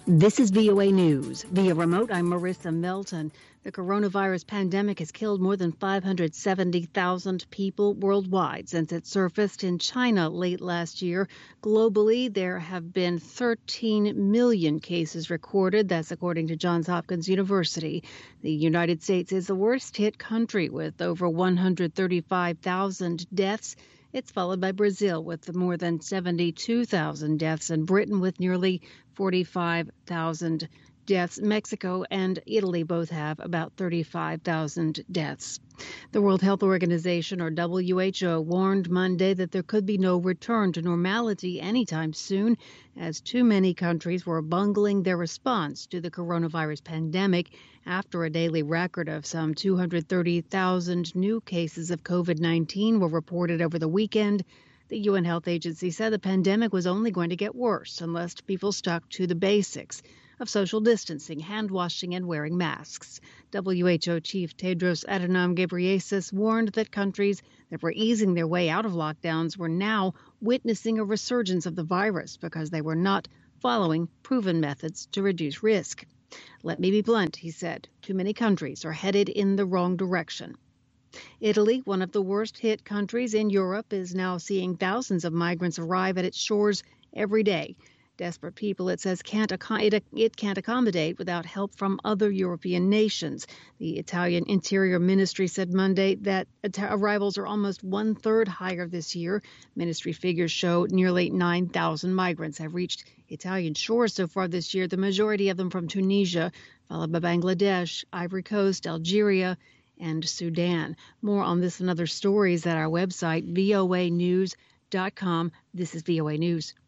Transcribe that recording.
This is VOA News. Via remote, I'm Marissa Milton. The coronavirus pandemic has killed more than 570,000 people worldwide since it surfaced in China late last year. Globally, there have been 13 million cases recorded. That's according to Johns Hopkins University. The United States is the worst hit country with over 135,000 deaths. It's followed by Brazil with more than 72,000 deaths and Britain with nearly 45,000 deaths. Mexico and Italy both have about 35,000 deaths. The World Health Organization, or WHO, warned Monday that there could be no return to normality anytime soon, as too many countries were bungling their response to the coronavirus pandemic after a daily record of some 230,000 new cases of COVID-19 were reported over the weekend. The UN Health Agency said the pandemic was only going to get worse unless people stuck to the basics of social distancing, hand washing, and wearing masks. WHO Chief Tedros Adhanom Ghebreyesus warned that countries that were easing their way out of lockdowns were now witnessing a resurgence of the virus because they were not following proven methods to reduce risk. Let me be blunt, he said. Too many countries are headed in the wrong direction. Italy, one of the worst hit countries in Europe, is now seeing thousands of migrants arrive at its shores every day. Desperate people, it says, can't accommodate without help from other European nations. The Italian Interior Ministry said Monday that arrivals are almost one-third higher this year. Ministry figures show nearly 9,000 migrants have reached Italian shores so far this year, the majority of them from Tunisia, followed by Bangladesh, Ivory Coast, Algeria, and Sudan. More on this and other stories at our website, voanews.com. This is VOA News.